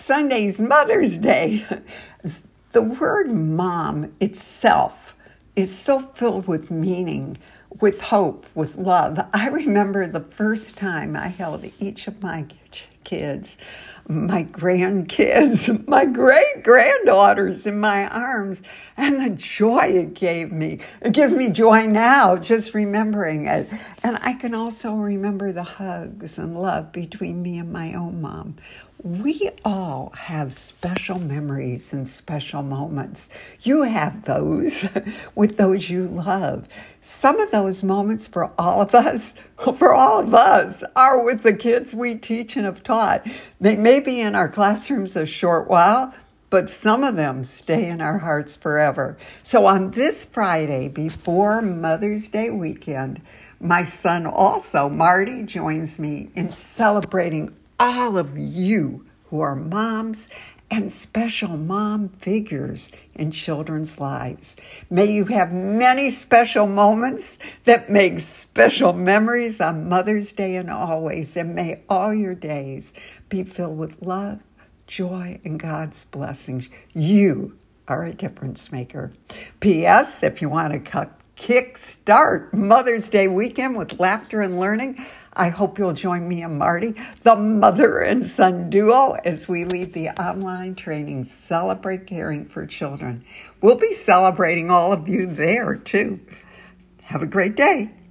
Sunday's Mother's Day. The word mom itself is so filled with meaning, with hope, with love. I remember the first time I held each of my kids, my grandkids, my great-granddaughters in my arms, and the joy it gave me. It gives me joy now just remembering it. And I can also remember the hugs and love between me and my own mom. We all have special memories and special moments. You have those with those you love. Some of those moments for all of us, are with the kids we teach and have taught. They may be in our classrooms a short while, but some of them stay in our hearts forever. So on this Friday, before Mother's Day weekend, my son also, Marty, joins me in celebrating all of you who are moms and special mom figures in children's lives. May you have many special moments that make special memories on Mother's Day and always, and may all your days be filled with love, joy, and God's blessings. You are a difference maker. P.S. If you want to kickstart Mother's Day weekend with laughter and learning, I hope you'll join me and Marty, the mother and son duo, as we lead the online training Celebrate Caring for Children. We'll be celebrating all of you there, too. Have a great day.